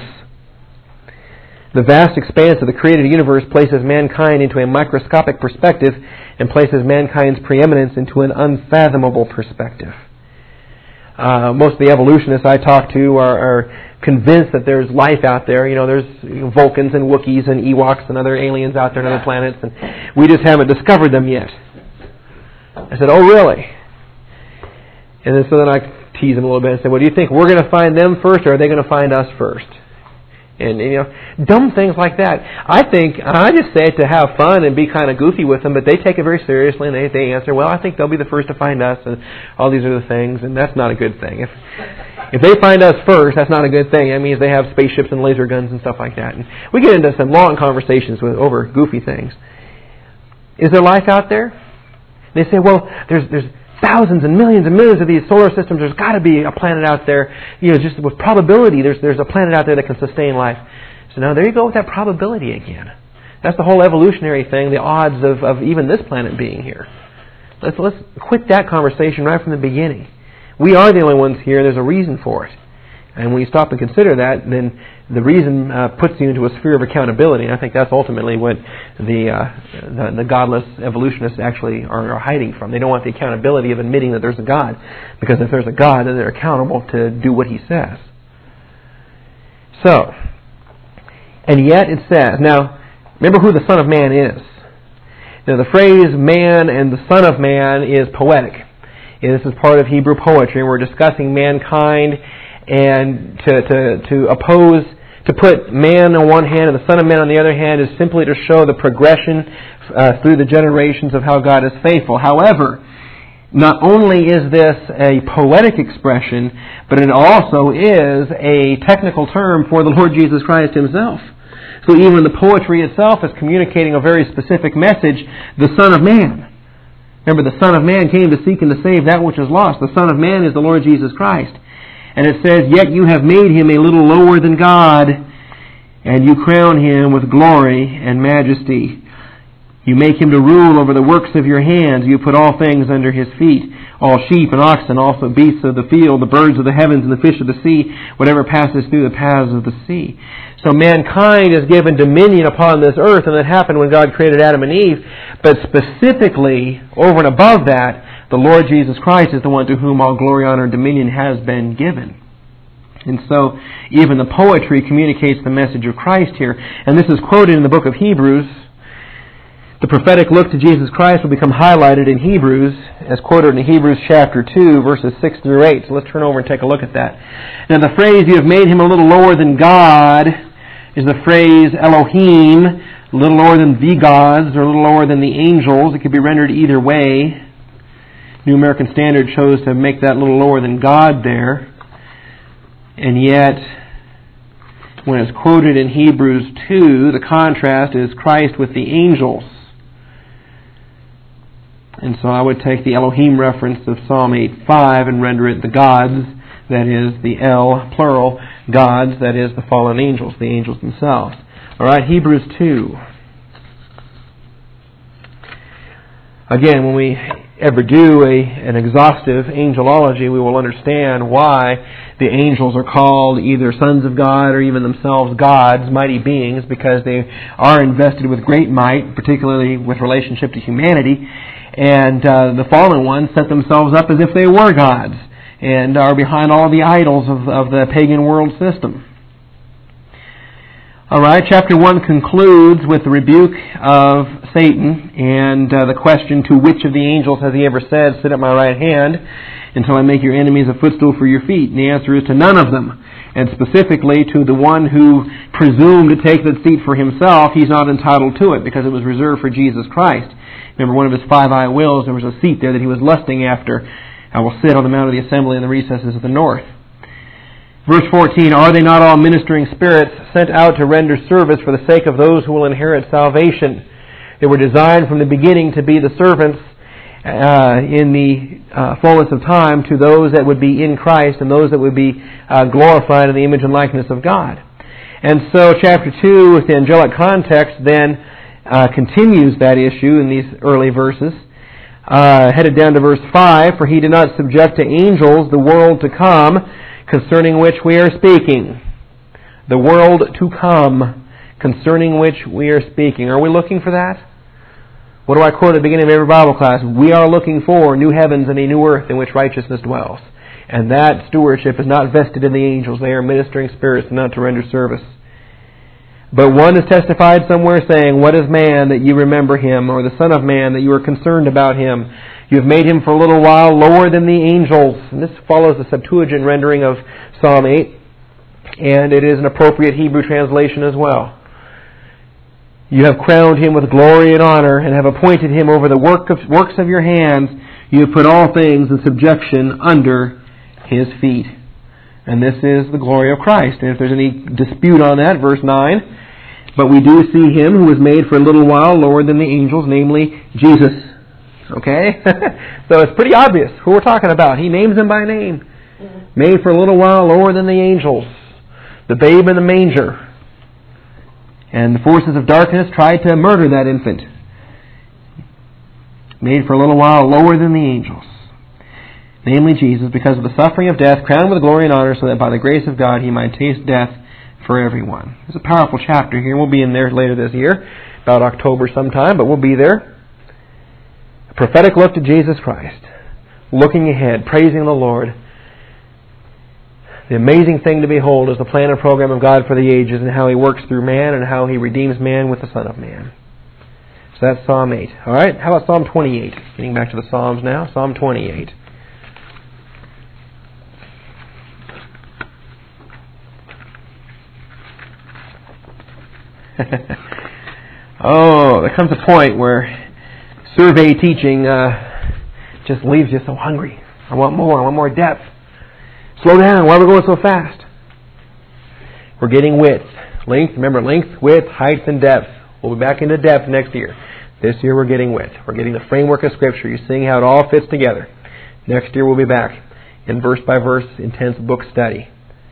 of the created universe places mankind into a microscopic perspective and places mankind's preeminence into an unfathomable perspective. Most of the evolutionists I talk to are convinced that there's life out there. There's Vulcans and Wookiees and Ewoks and other aliens out there on other planets, and we just haven't discovered them yet. I said, "Oh, really?" And so then I tease them a little bit and say, "Well, do you think we're going to find them first, or are they going to find us first?" And dumb things like that. I just say it to have fun and be kind of goofy with them, but they take it very seriously, and they answer, "Well, I think they'll be the first to find us," and all these are the things, and that's not a good thing. If they find us first, that's not a good thing. That means they have spaceships and laser guns and stuff like that. And we get into some long conversations over goofy things. Is there life out there? They say, "Well, there's thousands and millions of these solar systems. There's got to be a planet out there. Just with probability, there's a planet out there that can sustain life." So now there you go with that probability again. That's the whole evolutionary thing, the odds of even this planet being here. Let's quit that conversation right from the beginning. We are the only ones here. There's a reason for it. And when you stop and consider that, then the reason puts you into a sphere of accountability. And I think that's ultimately what the godless evolutionists actually are hiding from. They don't want the accountability of admitting that there's a God. Because if there's a God, then they're accountable to do what He says. So, and yet it says, now, remember who the Son of Man is. Now, the phrase man and the Son of Man is poetic. And this is part of Hebrew poetry. And we're discussing mankind, and to put man on one hand and the Son of Man on the other hand is simply to show the progression through the generations of how God is faithful. However, not only is this a poetic expression, but it also is a technical term for the Lord Jesus Christ Himself. So even the poetry itself is communicating a very specific message, the Son of Man. Remember, the Son of Man came to seek and to save that which is lost. The Son of Man is the Lord Jesus Christ. And it says, "Yet you have made Him a little lower than God, and you crown Him with glory and majesty. You make Him to rule over the works of your hands. You put all things under His feet, all sheep and oxen, also beasts of the field, the birds of the heavens and the fish of the sea, whatever passes through the paths of the sea." So mankind is given dominion upon this earth, and that happened when God created Adam and Eve. But specifically, over and above that, the Lord Jesus Christ is the one to whom all glory, honor, and dominion has been given. And so, even the poetry communicates the message of Christ here. And this is quoted in the book of Hebrews. The prophetic look to Jesus Christ will become highlighted in Hebrews, as quoted in Hebrews chapter 2, verses 6 through 8. So let's turn over and take a look at that. Now the phrase, "you have made Him a little lower than God," is the phrase Elohim, a little lower than the gods or a little lower than the angels. It could be rendered either way. New American Standard chose to make that a little lower than God there. And yet, when it's quoted in Hebrews 2, the contrast is Christ with the angels. And so I would take the Elohim reference of Psalm 8:5 and render it the gods, that is the El, plural, gods, that is the fallen angels, the angels themselves. All right, Hebrews 2. Again, when we ever do an exhaustive angelology, we will understand why the angels are called either sons of God or even themselves gods, mighty beings, because they are invested with great might, particularly with relationship to humanity. And the fallen ones set themselves up as if they were gods and are behind all the idols of the pagan world system. All right, chapter 1 concludes with the rebuke of Satan and the question, to which of the angels has he ever said, sit at my right hand until I make your enemies a footstool for your feet? And the answer is to none of them. And specifically to the one who presumed to take that seat for himself, he's not entitled to it because it was reserved for Jesus Christ. Remember, one of his 5 I wills, there was a seat there that he was lusting after. I will sit on the mount of the assembly in the recesses of the north. Verse 14, are they not all ministering spirits sent out to render service for the sake of those who will inherit salvation? They were designed from the beginning to be the servants in the fullness of time to those that would be in Christ and those that would be glorified in the image and likeness of God. And so chapter 2, with the angelic context, then continues that issue in these early verses. Headed down to verse 5, for he did not subject to angels the world to come, concerning which we are speaking. The world to come, concerning which we are speaking. Are we looking for that? What do I quote at the beginning of every Bible class? We are looking for new heavens and a new earth in which righteousness dwells. And that stewardship is not vested in the angels. They are ministering spirits not to render service. But one has testified somewhere saying, what is man that you remember him, or the son of man that you are concerned about him? You have made him for a little while lower than the angels. And this follows the Septuagint rendering of Psalm 8. And it is an appropriate Hebrew translation as well. You have crowned him with glory and honor, and have appointed him over the works of your hands. You have put all things in subjection under his feet. And this is the glory of Christ. And if there's any dispute on that, verse 9, but we do see him who was made for a little while lower than the angels, namely Jesus. Okay? So it's pretty obvious who we're talking about. He names him by name. Made for a little while lower than the angels. The babe in the manger. And the forces of darkness tried to murder that infant. Made for a little while lower than the angels. Namely Jesus, because of the suffering of death, crowned with glory and honor, so that by the grace of God he might taste death for everyone. It's a powerful chapter here. We'll be in there later this year, about October sometime, but we'll be there. A prophetic look to Jesus Christ, looking ahead, praising the Lord. The amazing thing to behold is the plan and program of God for the ages, and how he works through man, and how he redeems man with the Son of Man. So that's Psalm 8. All right, how about Psalm 28? Getting back to the Psalms now. Psalm 28. Oh, there comes a point where survey teaching just leaves you so hungry. I want more depth. Slow down, why are we going so fast? We're getting width. Length, remember length, width, height, and depth. We'll be back into depth next year. This year we're getting width. We're getting the framework of Scripture. You're seeing how it all fits together. Next year we'll be back in verse by verse, intense book study.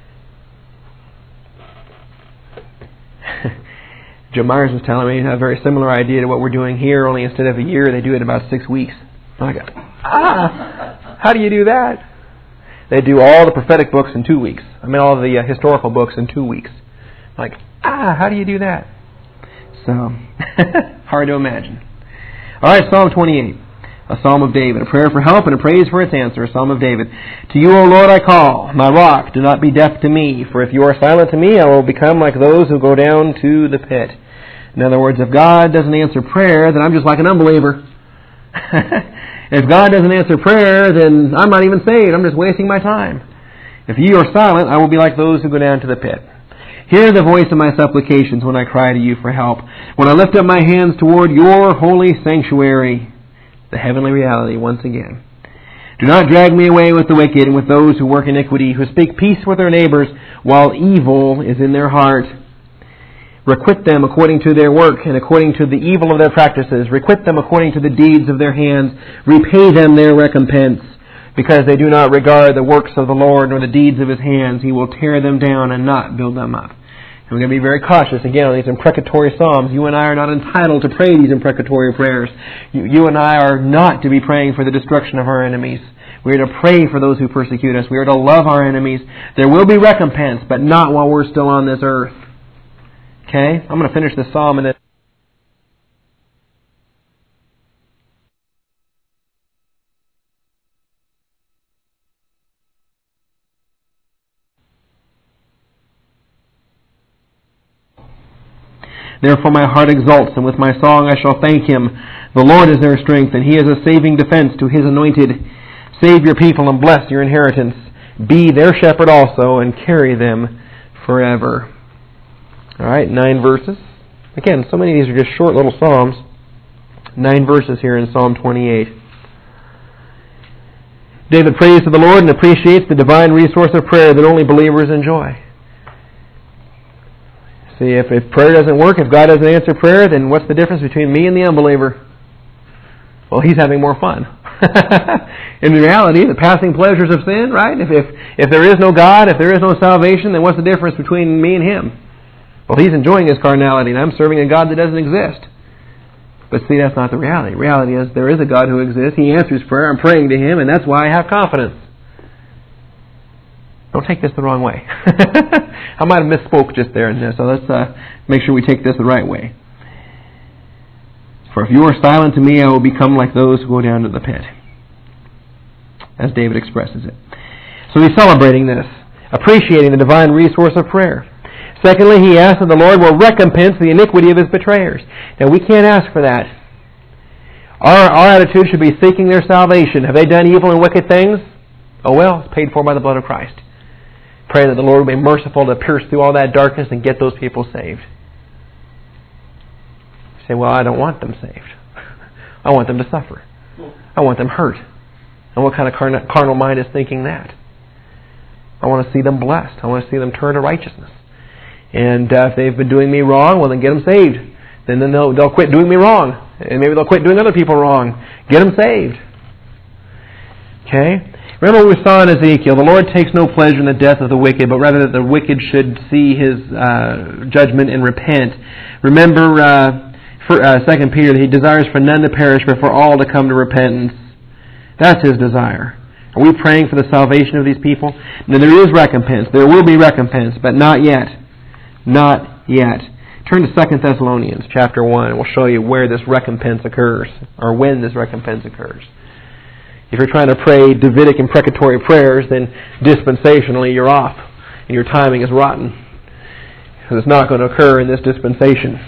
Joe Myers was telling me a very similar idea to what we're doing here, only instead of a year, they do it in about 6 weeks. I go, how do you do that? They do all the prophetic books in 2 weeks. I mean, all the historical books in 2 weeks. Like, how do you do that? So, hard to imagine. All right, Psalm 28, a psalm of David, a prayer for help and a praise for its answer, a psalm of David. To you, O Lord, I call, my rock, do not be deaf to me, for if you are silent to me, I will become like those who go down to the pit. In other words, if God doesn't answer prayer, then I'm just like an unbeliever. If God doesn't answer prayer, then I'm not even saved. I'm just wasting my time. If you are silent, I will be like those who go down to the pit. Hear the voice of my supplications when I cry to you for help. When I lift up my hands toward your holy sanctuary, the heavenly reality once again. Do not drag me away with the wicked and with those who work iniquity, who speak peace with their neighbors while evil is in their heart. Requite them according to their work and according to the evil of their practices. Requite them according to the deeds of their hands. Repay them their recompense. Because they do not regard the works of the Lord nor the deeds of His hands, He will tear them down and not build them up. And we're going to be very cautious, again, on these imprecatory psalms. You and I are not entitled to pray these imprecatory prayers. You and I are not to be praying for the destruction of our enemies. We are to pray for those who persecute us. We are to love our enemies. There will be recompense, but not while we're still on this earth. Okay? I'm going to finish this psalm and then... Therefore my heart exults, and with my song I shall thank Him. The Lord is their strength, and He is a saving defense to His anointed. Save your people and bless your inheritance. Be their shepherd also, and carry them forever. All right, 9 verses. Again, so many of these are just short little psalms. 9 verses here in Psalm 28. David prays to the Lord and appreciates the divine resource of prayer that only believers enjoy. See, if prayer doesn't work, if God doesn't answer prayer, then what's the difference between me and the unbeliever? Well, he's having more fun. In reality, the passing pleasures of sin, right? If there is no God, if there is no salvation, then what's the difference between me and him? Well, he's enjoying his carnality, and I'm serving a God that doesn't exist. But see, that's not the reality. The reality is there is a God who exists. He answers prayer. I'm praying to Him, and that's why I have confidence. Don't take this the wrong way. I might have misspoke just there and there, so let's make sure we take this the right way. For if you are silent to me, I will become like those who go down to the pit. As David expresses it. So he's celebrating this, appreciating the divine resource of prayer. Secondly, he asks that the Lord will recompense the iniquity of his betrayers. Now, we can't ask for that. Our attitude should be seeking their salvation. Have they done evil and wicked things? Oh well, it's paid for by the blood of Christ. Pray that the Lord will be merciful to pierce through all that darkness and get those people saved. You say, well, I don't want them saved. I want them to suffer. I want them hurt. And what kind of carnal mind is thinking that? I want to see them blessed. I want to see them turn to righteousness. And if they've been doing me wrong, well, then get them saved. Then they'll quit doing me wrong. And maybe they'll quit doing other people wrong. Get them saved. Okay? Remember what we saw in Ezekiel. The Lord takes no pleasure in the death of the wicked, but rather that the wicked should see His judgment and repent. Remember 2 Peter, that He desires for none to perish, but for all to come to repentance. That's His desire. Are we praying for the salvation of these people? Now, there is recompense. There will be recompense, but not yet. Not yet. Turn to 2 Thessalonians chapter 1, and we'll show you where this recompense occurs, or when this recompense occurs. If you're trying to pray Davidic imprecatory prayers, then dispensationally you're off, and your timing is rotten, because it's not going to occur in this dispensation.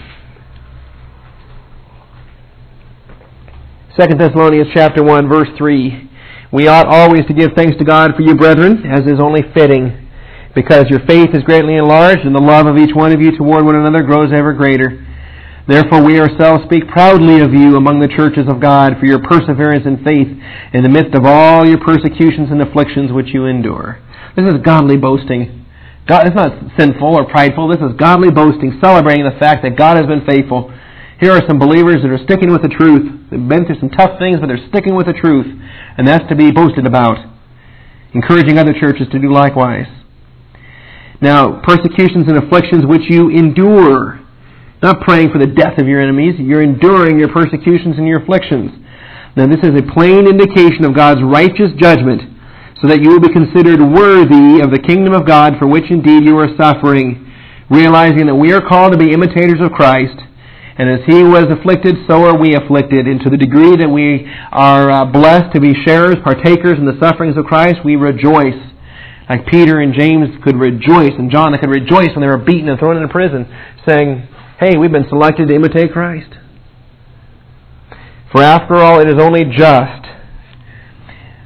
2 Thessalonians chapter 1, verse 3. We ought always to give thanks to God for you, brethren, as is only fitting, because your faith is greatly enlarged, and the love of each one of you toward one another grows ever greater. Therefore we ourselves speak proudly of you among the churches of God for your perseverance in faith in the midst of all your persecutions and afflictions which you endure. This is godly boasting. It's not sinful or prideful. This is godly boasting, celebrating the fact that God has been faithful. Here are some believers that are sticking with the truth. They've been through some tough things, but they're sticking with the truth. And that's to be boasted about. Encouraging other churches to do likewise. Now, persecutions and afflictions which you endure. Not praying for the death of your enemies. You're enduring your persecutions and your afflictions. Now, this is a plain indication of God's righteous judgment, so that you will be considered worthy of the kingdom of God, for which indeed you are suffering, realizing that we are called to be imitators of Christ. And as He was afflicted, so are we afflicted. And to the degree that we are blessed to be sharers, partakers in the sufferings of Christ, we rejoice. Like Peter and James could rejoice, and John, they could rejoice when they were beaten and thrown into prison, saying, hey, we've been selected to imitate Christ. For after all, it is only just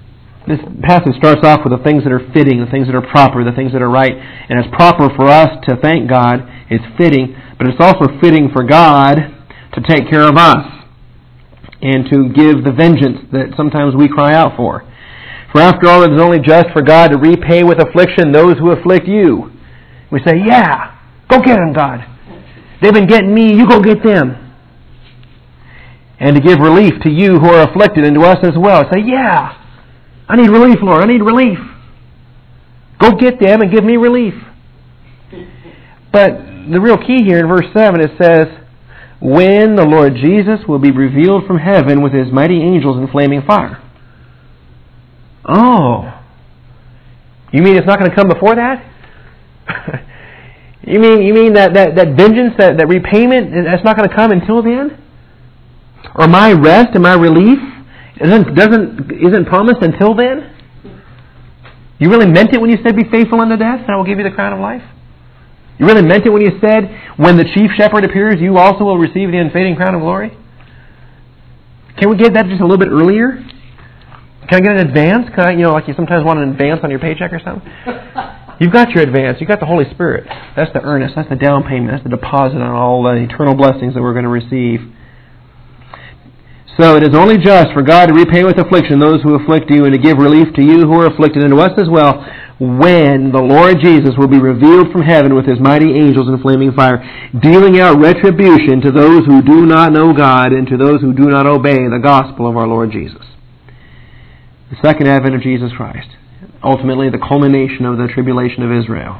This passage starts off with the things that are fitting, the things that are proper, the things that are right. And it's proper for us to thank God. It's fitting. But it's also fitting for God to take care of us and to give the vengeance that sometimes we cry out for. For after all, it is only just for God to repay with affliction those who afflict you. We say, yeah, go get them, God. They've been getting me, you go get them. And to give relief to you who are afflicted and to us as well. Say, yeah, I need relief, Lord, I need relief. Go get them and give me relief. But the real key here in verse 7, it says, when the Lord Jesus will be revealed from heaven with His mighty angels in flaming fire. Oh. You mean it's not going to come before that? You mean that vengeance, that repayment, that's not going to come until then? Or my rest and my relief isn't promised until then? You really meant it when you said, be faithful unto death, and I will give you the crown of life? You really meant it when you said, when the chief shepherd appears, you also will receive the unfading crown of glory? Can we get that just a little bit earlier? Can I get an advance? Can I, like you sometimes want an advance on your paycheck or something? You've got your advance. You've got the Holy Spirit. That's the earnest. That's the down payment. That's the deposit on all the eternal blessings that we're going to receive. So it is only just for God to repay with affliction those who afflict you and to give relief to you who are afflicted and to us as well, when the Lord Jesus will be revealed from heaven with His mighty angels in flaming fire, dealing out retribution to those who do not know God and to those who do not obey the gospel of our Lord Jesus. The second advent of Jesus Christ. Ultimately, the culmination of the tribulation of Israel.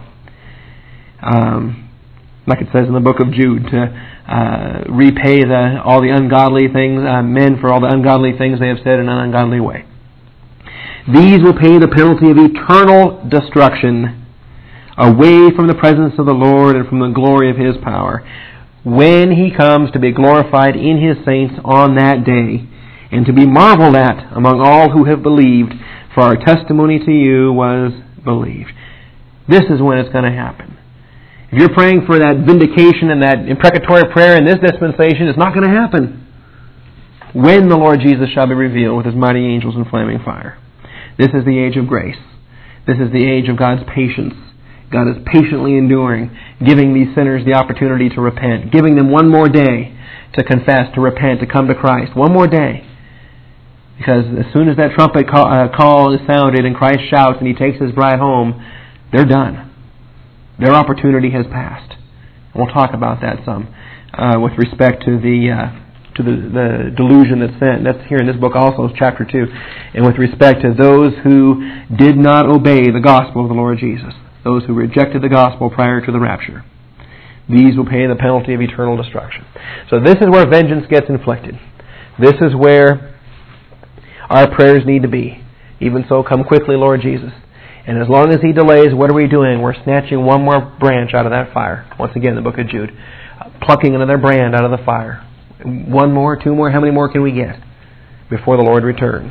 Like it says in the book of Jude, to repay all the ungodly things, men for all the ungodly things they have said in an ungodly way. These will pay the penalty of eternal destruction, away from the presence of the Lord and from the glory of His power, when He comes to be glorified in His saints on that day, and to be marveled at among all who have believed, for our testimony to you was believed. This is when it's going to happen. If you're praying for that vindication and that imprecatory prayer in this dispensation, it's not going to happen. When the Lord Jesus shall be revealed with His mighty angels in flaming fire. This is the age of grace. This is the age of God's patience. God is patiently enduring, giving these sinners the opportunity to repent, giving them one more day to confess, to repent, to come to Christ. One more day. Because as soon as that trumpet call is sounded and Christ shouts and He takes His bride home, they're done. Their opportunity has passed. And we'll talk about that some with respect to the delusion that's sent. That's here in this book also, chapter 2. And with respect to those who did not obey the gospel of the Lord Jesus. Those who rejected the gospel prior to the rapture. These will pay the penalty of eternal destruction. So this is where vengeance gets inflicted. This is where our prayers need to be. Even so, come quickly, Lord Jesus. And as long as He delays, what are we doing? We're snatching one more branch out of that fire. Once again, the book of Jude. Plucking another brand out of the fire. One more, two more, how many more can we get before the Lord returns?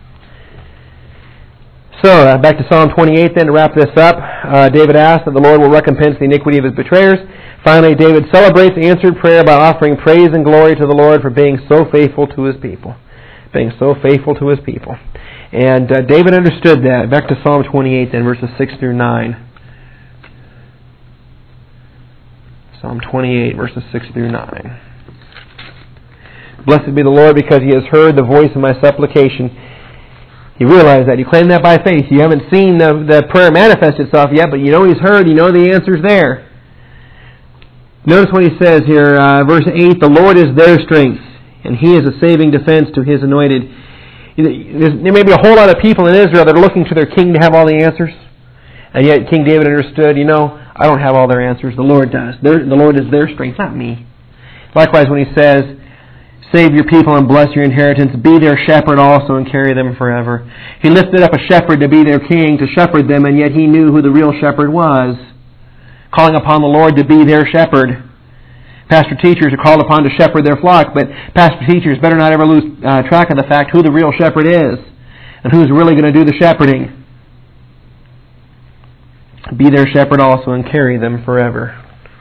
So, back to Psalm 28 then to wrap this up. David asks that the Lord will recompense the iniquity of his betrayers. Finally, David celebrates answered prayer by offering praise and glory to the Lord for being so faithful to His people. Being so faithful to His people. And David understood that. Back to Psalm 28 then, verses 6 through 9. Psalm 28, verses 6 through 9. Blessed be the Lord because He has heard the voice of my supplication. You realize that. You claim that by faith. You haven't seen the prayer manifest itself yet, but you know He's heard. You know the answer's there. Notice what he says here, verse 8, the Lord is their strength, and He is a saving defense to His anointed. There may be a whole lot of people in Israel that are looking to their king to have all the answers. And yet King David understood, I don't have all their answers. The Lord does. The Lord is their strength, not me. Likewise, when He says, save your people and bless your inheritance, be their shepherd also and carry them forever. He lifted up a shepherd to be their king, to shepherd them, and yet He knew who the real shepherd was. Calling upon the Lord to be their shepherd. Pastor teachers are called upon to shepherd their flock, but pastor teachers better not ever lose track of the fact who the real shepherd is and who's really going to do the shepherding. Be their shepherd also and carry them forever.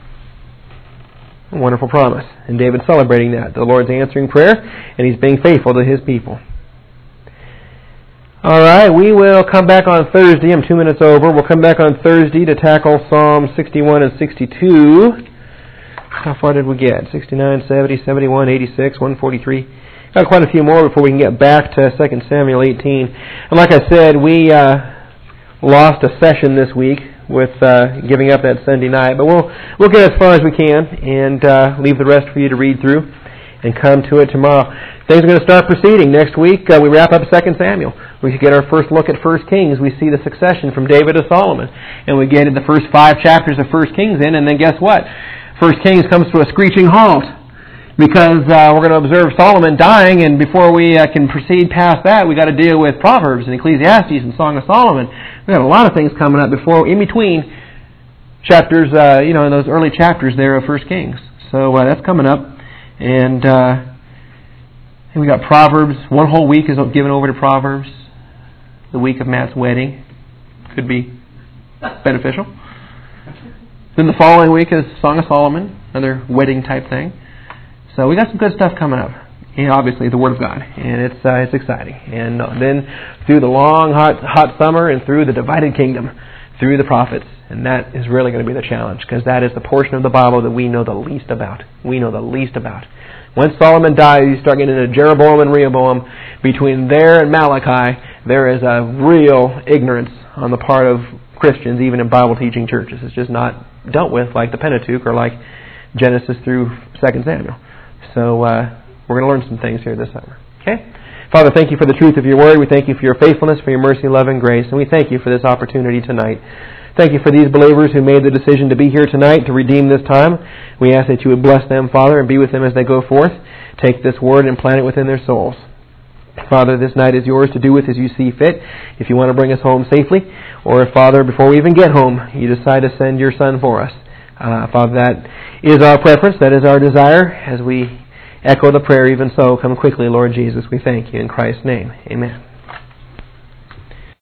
A wonderful promise. And David's celebrating that. The Lord's answering prayer, and He's being faithful to His people. All right, we will come back on Thursday. I'm 2 minutes over. We'll come back on Thursday to tackle Psalm 61 and 62. How far did we get? 69, 70, 71, 86, 143. Got quite a few more before we can get back to 2 Samuel 18. And like I said, we lost a session this week with giving up that Sunday night. But we'll get as far as we can and leave the rest for you to read through and come to it tomorrow. Things are going to start proceeding. Next week, we wrap up 2 Samuel. We get our first look at 1 Kings. We see the succession from David to Solomon. And we get the first 5 chapters of 1 Kings in, and then guess what? 1 Kings comes to a screeching halt because we're going to observe Solomon dying, and before we can proceed past that, we got to deal with Proverbs and Ecclesiastes and Song of Solomon. We got a lot of things coming up in between chapters, in those early chapters there of 1 Kings. So that's coming up. And we got Proverbs. One whole week is given over to Proverbs. The week of Matt's wedding could be beneficial. Then the following week is Song of Solomon, another wedding type thing. So we got some good stuff coming up. And obviously the Word of God, and it's exciting. And then through the long hot summer and through the divided kingdom, through the prophets, and that is really going to be the challenge because that is the portion of the Bible that we know the least about. Once Solomon dies, you start getting into Jeroboam and Rehoboam. Between there and Malachi, there is a real ignorance on the part of Christians, even in Bible-teaching churches. It's just not dealt with like the Pentateuch or like Genesis through 2 Samuel. So we're going to learn some things here this summer. Okay? Father, thank you for the truth of your word. We thank you for your faithfulness, for your mercy, love, and grace. And we thank you for this opportunity tonight. Thank you for these believers who made the decision to be here tonight to redeem this time. We ask that you would bless them, Father, and be with them as they go forth. Take this word and plant it within their souls. Father, this night is yours to do with as you see fit. If you want to bring us home safely, or if, Father, before we even get home, you decide to send your Son for us. Father, that is our preference, that is our desire. As we echo the prayer, even so, come quickly, Lord Jesus. We thank you in Christ's name. Amen.